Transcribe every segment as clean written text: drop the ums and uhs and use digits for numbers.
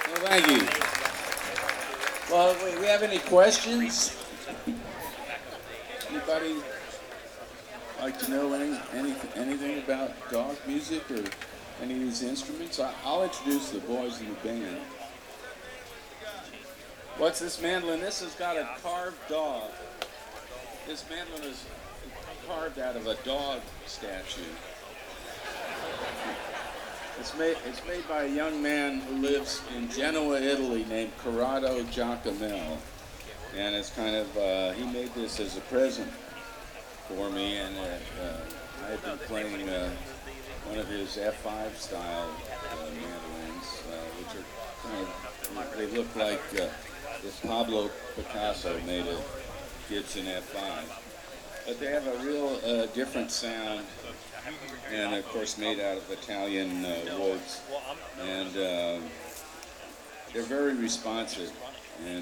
Well, thank you. Well, we have any questions? Anybody like to know anything about dog music or any of these instruments? I'll introduce the boys in the band. What's this mandolin? This has got a carved dog. This mandolin is carved out of a dog statue. It's made by a young man who lives in Genoa, Italy, named Corrado Giacomel. And it's kind of, he made this as a present for me, and I had been playing one of his F5 style mandolins, which are kind of, they look like if Pablo Picasso made a Gibson F5. But they have a real different sound, and of course made out of Italian woods. And they're very responsive, and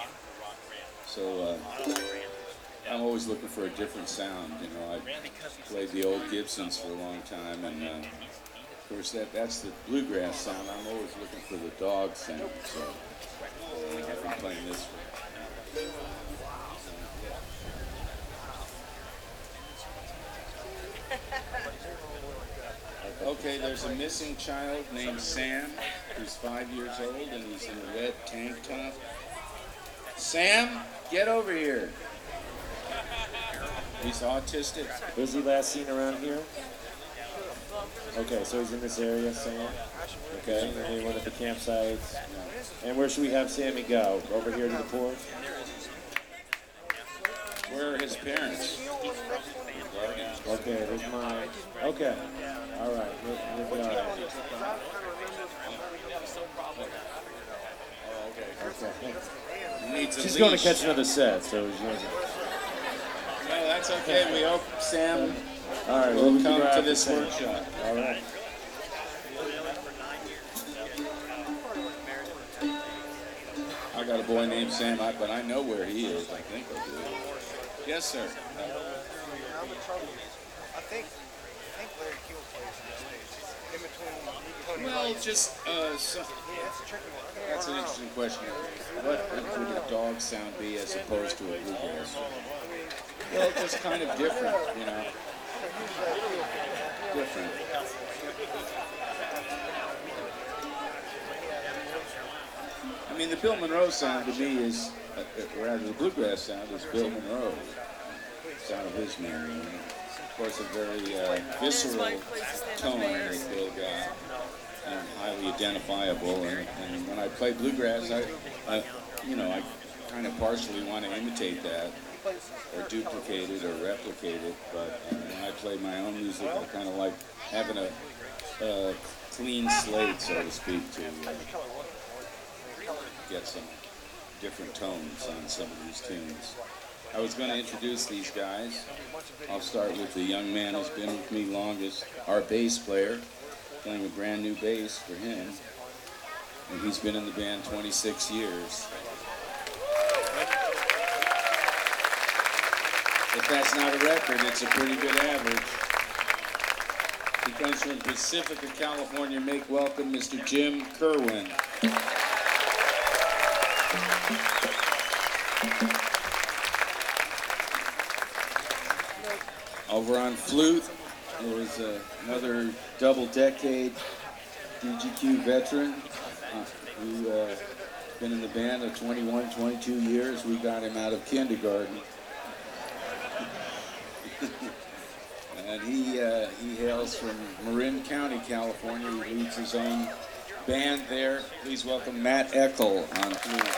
so I'm always looking for a different sound. You know, I played the old Gibsons for a long time, and of course that's the bluegrass sound. I'm always looking for the dog sound. So I've been playing this for. Okay, there's a missing child named Sam, who's 5 years old, and he's in a red tank top. Sam, get over here. He's autistic. Was he last seen around here? Okay, so he's in this area, Sam. Okay, and then one at the campsites. And where should we have Sammy go? Over here to the porch? Where are his parents? Okay, there's mine. Okay, all right. We'll go. Okay. She's going to catch another set, so she's going to... No, that's okay. We hope Sam will come to this workshop. All right. I got a boy named Sam, but I know where he is. I think I do. Yes, sir. I think Larry Keel plays in the States. In between Tony. Well, just that's a tricky one. That's an interesting question. What would a dog sound be as opposed to a bluegrass? Well, just kind of different, you know. Different. I mean, the Bill Monroe sound to me is, or rather the bluegrass sound is Bill Monroe. Sound of his mandolin. Of course, a very visceral tone that Bill got, and highly identifiable. And when I play bluegrass, I kind of partially want to imitate that, or duplicate it, or replicate it. But when I play my own music, I kind of like having a clean slate, so to speak, to get some different tones on some of these tunes. I was going to introduce these guys. I'll start with the young man who's been with me longest, our bass player, playing a brand new bass for him. And he's been in the band 26 years. If that's not a record, it's a pretty good average. He comes from Pacifica, California. Make welcome Mr. Jim Kerwin. Over on flute, there's another double-decade DGQ veteran who been in the band of 21, 22 years. We got him out of kindergarten. And he hails from Marin County, California. He leads his own band there. Please welcome Matt Eckel on flute.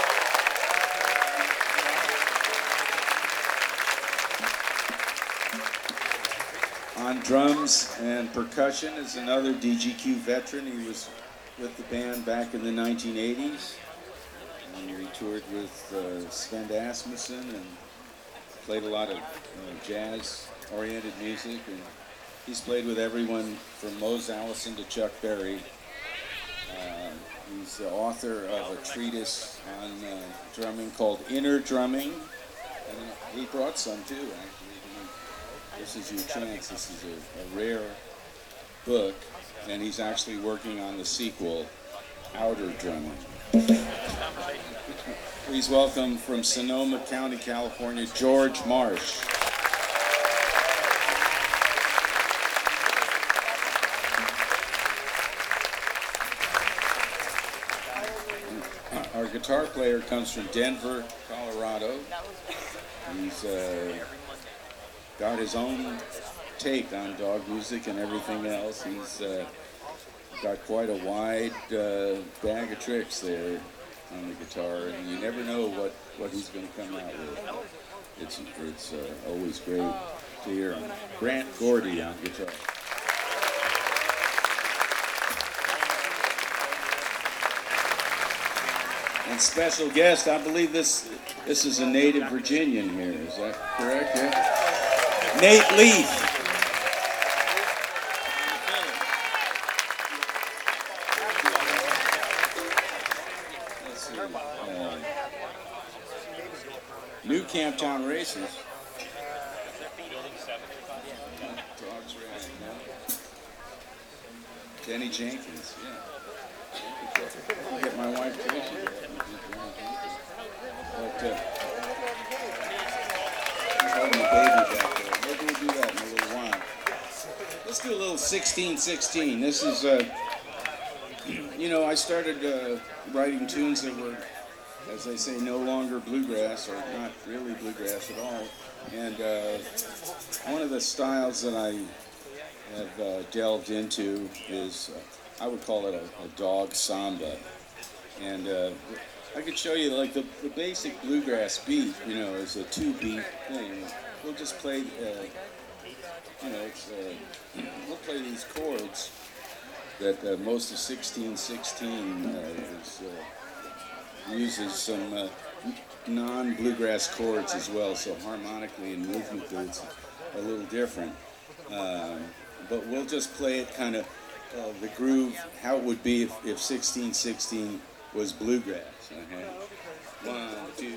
On drums and percussion is another DGQ veteran. He was with the band back in the 1980s. And he toured with Sven Asmussen and played a lot of jazz-oriented music. And he's played with everyone from Mose Allison to Chuck Berry. He's the author of a treatise on drumming called Inner Drumming. And he brought some too, actually. This is your chance. This is a rare book, and he's actually working on the sequel outer drumming. Please welcome from Sonoma County, California, George Marsh. Our guitar player comes from Denver, Colorado. He's got his own take on dog music and everything else. He's got quite a wide bag of tricks there on the guitar, and you never know what he's going to come out with. It's always great to hear him. Grant Gordy on guitar. And special guest, I believe this is a native Virginian here. Is that correct? Yeah? Nate Leaf. Let's see. New Camptown Races. Dogs Racing, yeah. Denny Jenkins, yeah. I'll get my wife to listen to that. But, she's holding the baby back there. Maybe we'll do that in a little while. Let's do a little 1616. This is, I started writing tunes that were, as they say, no longer bluegrass, or not really bluegrass at all. And one of the styles that I have delved into is, I would call it a dog samba. And I could show you, like, the basic bluegrass beat, is a 2-beat thing. We'll just play, we'll play these chords that most of 1616 uses some non-bluegrass chords as well, so harmonically and rhythmically it's a little different. But we'll just play it kind of the groove, how it would be if 1616 was bluegrass. Okay? 1, 2.